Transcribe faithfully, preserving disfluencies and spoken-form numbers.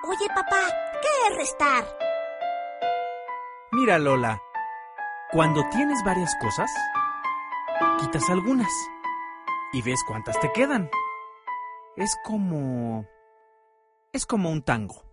Oye, papá, ¿qué es restar? Mira, Lola, cuando tienes varias cosas, quitas algunas y ves cuántas te quedan. Es como... es como un tango.